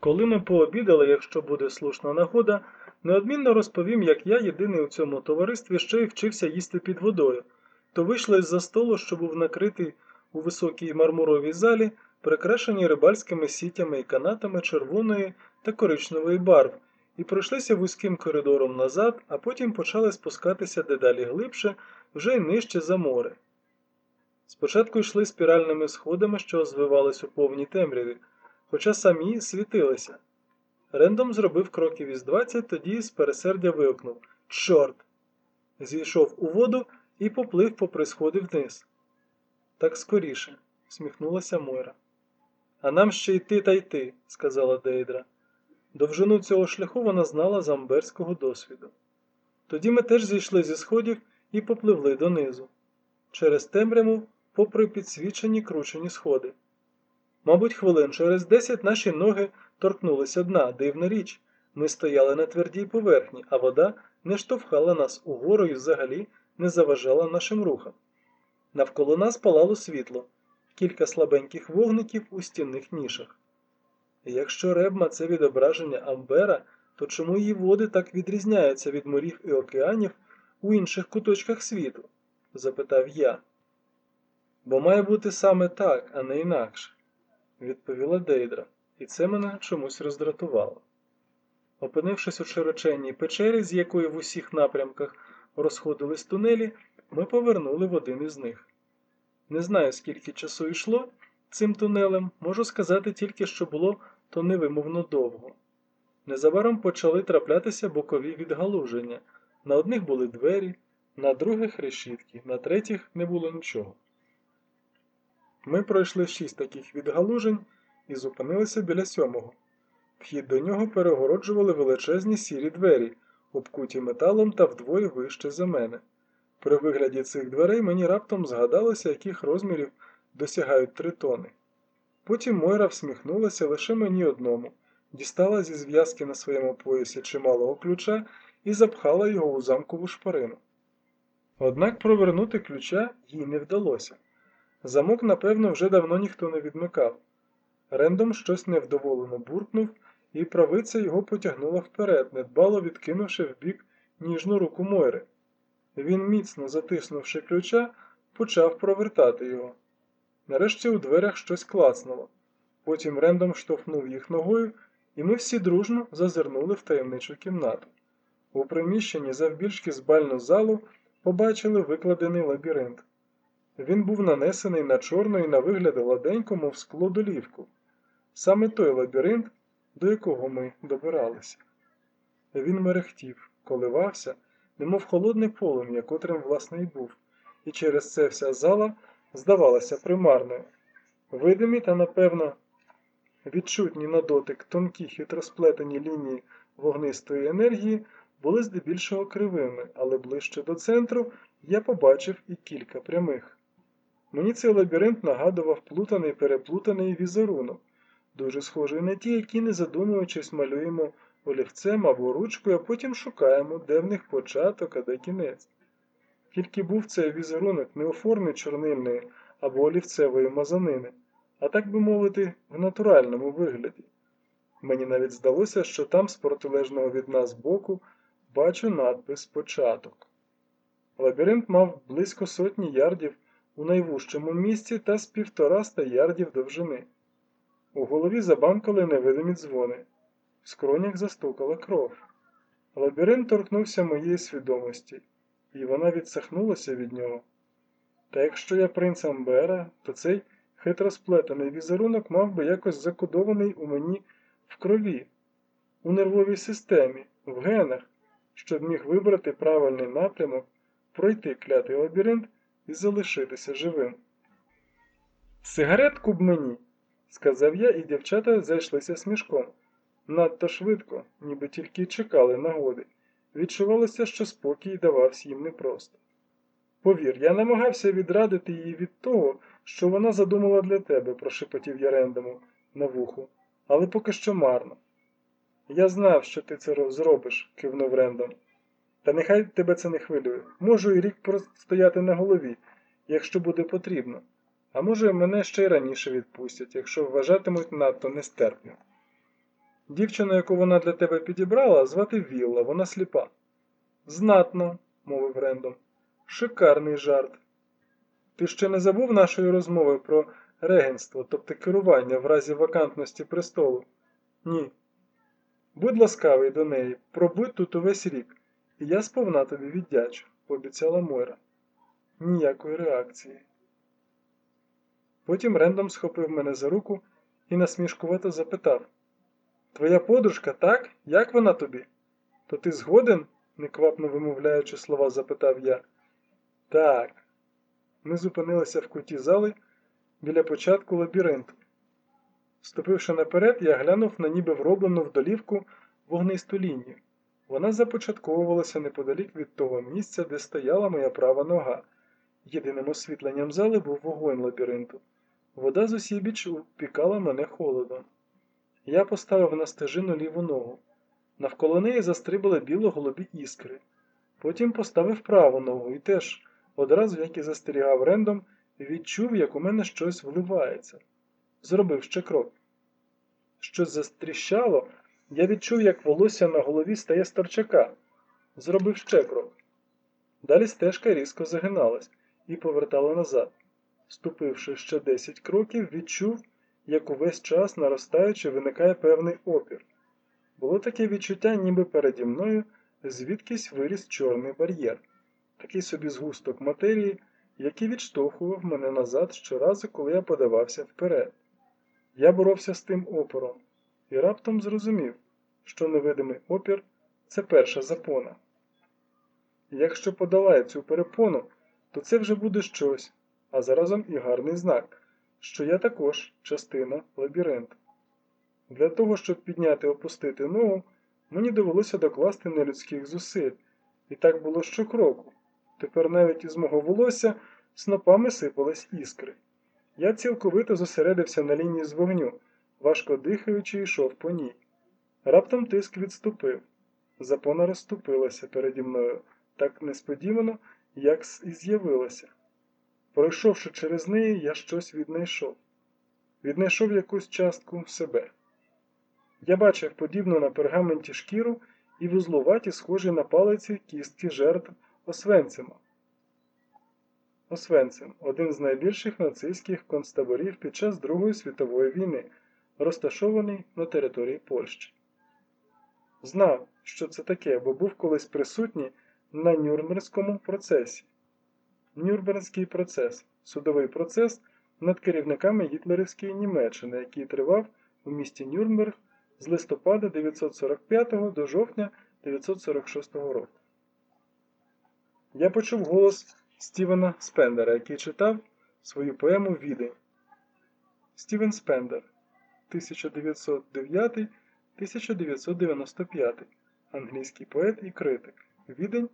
Коли ми пообідали, якщо буде слушна нагода, неодмінно розповім, як я, єдиний у цьому товаристві, ще й вчився їсти під водою, то вийшли з-за столу, що був накритий у високій мармуровій залі, прикрашеній рибальськими сітями і канатами червоної та коричневої барв, і пройшлися вузьким коридором назад, а потім почали спускатися дедалі глибше, вже й нижче за море. Спочатку йшли спіральними сходами, що звивались у повній темряві, хоча самі світилися. Рендом зробив кроків із 20, тоді з пересердя вигукнув «Чорт!». Зійшов у воду і поплив попри сходи вниз. «Так скоріше», – всміхнулася Мойра. «А нам ще йти та йти», – сказала Дейдра. Довжину цього шляху вона знала з амберського досвіду. Тоді ми теж зійшли зі сходів і попливли донизу. Через темряву, попри підсвічені кручені сходи. Мабуть, хвилин через 10 наші ноги торкнулися дна, дивна річ. Ми стояли на твердій поверхні, а вода не штовхала нас угору і взагалі не заважала нашим рухам. Навколо нас палало світло, кілька слабеньких вогників у стінних нішах. Якщо Ребма – це відображення Амбера, то чому її води так відрізняються від морів і океанів у інших куточках світу? – запитав я. Бо має бути саме так, а не інакше, відповіла Дейдра, і це мене чомусь роздратувало. Опинившись у широченній печері, з якої в усіх напрямках розходились тунелі, ми повернули в один із них. Не знаю, скільки часу йшло цим тунелем, можу сказати тільки, що було то невимовно довго. Незабаром почали траплятися бокові відгалуження. На одних були двері, на других решітки, на третіх не було нічого. Ми пройшли 6 таких відгалужень і зупинилися біля 7-го. Вхід до нього перегороджували величезні сірі двері, обкуті металом та вдвоє вище за мене. При вигляді цих дверей мені раптом згадалося, яких розмірів досягають 3 тони. Потім Мойра всміхнулася лише мені одному, дістала зі зв'язки на своєму поясі чималого ключа і запхала його у замкову шпарину. Однак провернути ключа їй не вдалося. Замок, напевно, вже давно ніхто не відмикав. Рендом щось невдоволено буркнув, і правиця його потягнула вперед, недбало відкинувши вбік ніжну руку Мойри. Він, міцно затиснувши ключа, почав провертати його. Нарешті у дверях щось клацнуло. Потім Рендом штовхнув їх ногою, і ми всі дружно зазирнули в таємничу кімнату. У приміщенні завбільшки з бальну залу побачили викладений лабіринт. Він був нанесений на чорну і на вигляд гладеньку, мов скло долівку. Саме той лабіринт, до якого ми добиралися. Він мерехтів, коливався, немов холодне полум'я, котрим власне й був, і через це вся зала здавалася примарною. Видимі та, напевно, відчутні на дотик тонкі хитросплетені лінії вогнистої енергії були здебільшого кривими, але ближче до центру я побачив і кілька прямих. Мені цей лабіринт нагадував плутаний-переплутаний візерунок, дуже схожий на ті, які, не задумуючись, малюємо олівцем або ручкою, а потім шукаємо, де в них початок, а де кінець. Тільки був цей візерунок не у формі чорнильної або олівцевої мазанини, а так би мовити, в натуральному вигляді. Мені навіть здалося, що там з протилежного від нас боку бачу надпис «Початок». Лабіринт мав близько 100 ярдів у найвужчому місці та з 150 ярдів довжини. У голові забамкали невидимі дзвони. В скронях застукала кров. Лабіринт торкнувся моєї свідомості, і вона відсахнулася від нього. Та якщо я принц Амбера, то цей хитросплетений візерунок мав би якось закодований у мені в крові, у нервовій системі, в генах, щоб міг вибрати правильний напрямок, пройти клятий лабіринт і залишитися живим. «Сигаретку б мені», – сказав я, і дівчата зайшлися смішком. Надто швидко, ніби тільки чекали нагоди. Відчувалося, що спокій давався їм непросто. «Повір, я намагався відрадити її від того, що вона задумала для тебе», – прошепотів я Рендому на вухо, – «але поки що марно». «Я знав, що ти це зробиш», – кивнув Рендом. «Та нехай тебе це не хвилює. Можу і рік простояти на голові, якщо буде потрібно. А може, мене ще й раніше відпустять, якщо вважатимуть надто нестерпним». Дівчину, яку вона для тебе підібрала, звати Вілла, вона сліпа. Знатно, мовив Рендом. Шикарний жарт. Ти ще не забув нашої розмови про регенство, тобто керування в разі вакантності престолу? Ні. Будь ласкавий до неї, пробудь тут увесь рік, і я сповна тобі віддячу, пообіцяла Мойра. Ніякої реакції. Потім Рендом схопив мене за руку і насмішкувато запитав. Твоя подружка, так? Як вона тобі? То ти згоден? Неквапно вимовляючи слова, запитав я. Так. Ми зупинилися в куті зали біля початку лабіринту. Ступивши наперед, я глянув на ніби вроблену в долівку вогнисту лінію. Вона започатковувалася неподалік від того місця, де стояла моя права нога. Єдиним освітленням зали був вогонь лабіринту. Вода з усібіч упікала мене холодом. Я поставив на стежину ліву ногу. Навколо неї застрибали біло-голубі іскри. Потім поставив праву ногу і теж, одразу, як і застерігав Рендом, відчув, як у мене щось вливається. Зробив ще крок. Щось застріщало, я відчув, як волосся на голові стає з торчака. Зробив ще крок. Далі стежка різко загиналась і повертала назад. Ступивши ще 10 кроків, відчув, як увесь час наростаючи виникає певний опір. Було таке відчуття, ніби переді мною звідкись виріс чорний бар'єр. Такий собі згусток матерії, який відштовхував мене назад щоразу, коли я подавався вперед. Я боровся з тим опором і раптом зрозумів, що невидимий опір – це перша запона. І якщо подолаю цю перепону, то це вже буде щось, а заразом і гарний знак, що я також частина лабіринту. Для того, щоб підняти-опустити ногу, мені довелося докласти нелюдських зусиль, і так було щокроку. Тепер навіть із мого волосся снопами сипались іскри. Я цілковито зосередився на лінії з вогню, важко дихаючи, йшов по ній. Раптом тиск відступив. Запона розступилася переді мною, так несподівано, як і з'явилася. Пройшовши через неї, я щось віднайшов. Віднайшов якусь частку себе. Я бачив подібну на пергаменті шкіру і вузлуваті, схожі на палиці кістки жертв Освенцима. Освенцим – один з найбільших нацистських концтаборів під час Другої світової війни, розташований на території Польщі. Знав, що це таке, бо був колись присутній на Нюрнберзькому процесі. Нюрнберзький процес – судовий процес над керівниками гітлерівської Німеччини, який тривав у місті Нюрнберг з листопада 1945 до жовтня 1946 року. Я почув голос Стівена Спендера, який читав свою поему «Відень». Стівен Спендер, 1909-1995, англійський поет і критик. Відень,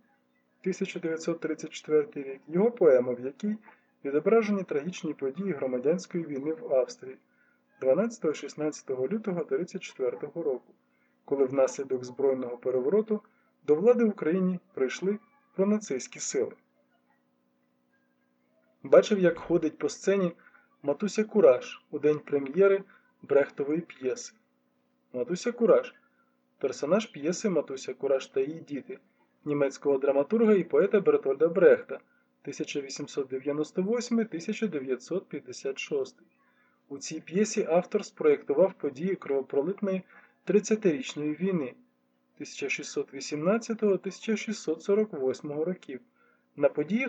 1934 рік, його поема, в якій відображені трагічні події громадянської війни в Австрії 12-16 лютого 1934 року, коли внаслідок збройного перевороту до влади в Україні прийшли пронацистські сили. Бачив, як ходить по сцені Матуся Кураж у день прем'єри Брехтової п'єси. Матуся Кураж – персонаж п'єси «Матуся Кураж та її діти» німецького драматурга і поета Бертольда Брехта 1898-1956. У цій п'єсі автор спроєктував події кровопролитної 30-річної війни 1618-1648 років на події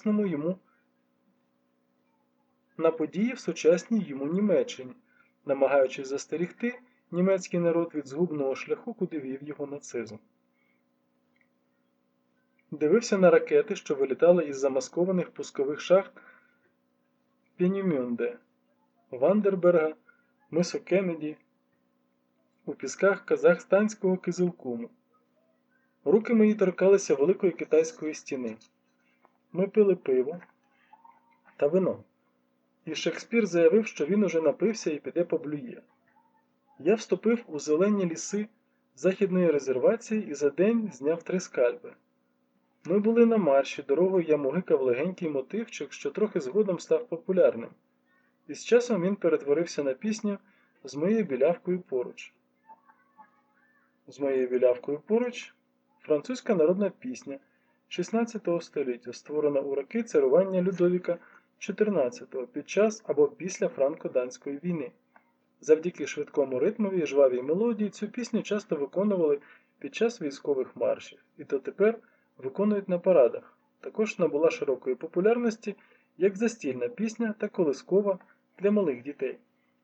в сучасній йому Німеччині, намагаючись застерегти німецький народ від згубного шляху, куди вів його нацизм. Дивився на ракети, що вилітали із замаскованих пускових шахт Пєнімюнде, Вандерберга, мису Кеннеді, у пісках казахстанського Кизилкуму. Руки мої торкалися великої китайської стіни. Ми пили пиво та вино. І Шекспір заявив, що він уже напився і піде поблює. Я вступив у зелені ліси західної резервації і за день зняв 3 скальпи. Ми були на марші, дорогою я мугикав легенький мотивчик, що трохи згодом став популярним. І з часом він перетворився на пісню з моєю білявкою поруч. З моєю білявкою поруч французька народна пісня 16 століття, створена у роки царювання Людовіка XIV під час або після Франко-Данської війни. Завдяки швидкому ритмові і жвавій мелодії цю пісню часто виконували під час військових маршів, і дотепер виконують на парадах. Також набула широкої популярності як застільна пісня та колискова для малих дітей.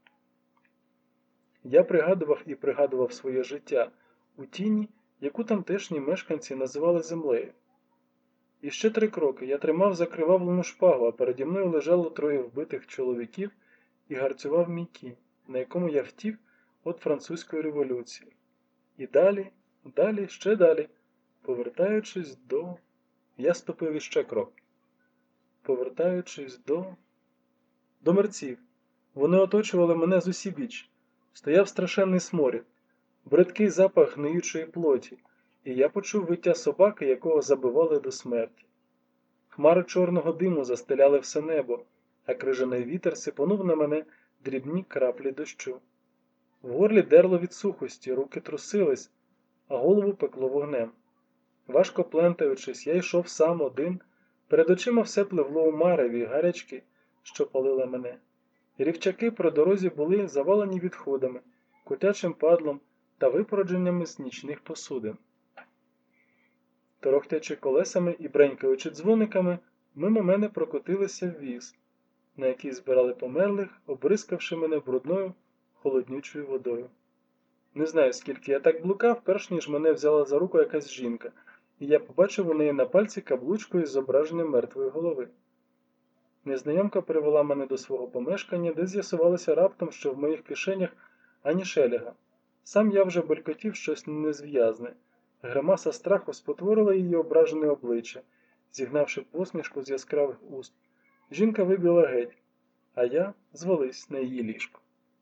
Я пригадував і пригадував своє життя у тіні, яку тамтешні мешканці називали землею. І ще 3 кроки я тримав закривавлену шпагу, а переді мною лежало 3 вбитих чоловіків і гарцював мій кінь, на якому я втік від французької революції. І далі, далі, ще далі, повертаючись до... Я ступив іще крок. Повертаючись до мерців. Вони оточували мене з усібіч. Стояв страшенний сморід, бридкий запах гниючої плоті, і я почув виття собаки, якого забивали до смерті. Хмари чорного диму застеляли все небо, а крижаний вітер сипонув на мене дрібні краплі дощу. В горлі дерло від сухості, руки трусились, а голову пекло вогнем. Важко плентаючись, я йшов сам один, перед очима все пливло у мареві гарячки, що палили мене. Рівчаки при дорозі були завалені відходами, котячим падлом та випородженнями з нічних посудин. Торохтячи колесами і бренькаючи дзвониками, мимо мене прокотилися віз, на який збирали померлих, обрискавши мене брудною, холоднючою водою. Не знаю, скільки я так блукав, перш ніж мене взяла за руку якась жінка, і я побачив у неї на пальці каблучку із зображенням мертвої голови. Незнайомка привела мене до свого помешкання, де з'ясувалося раптом, що в моїх кишенях ані шелега. Сам я вже белькотів щось незв'язне. Гримаса страху спотворила її ображене обличчя, зігнавши посмішку з яскравих уст. Жінка вибіла геть, а я звалився на її ліжко.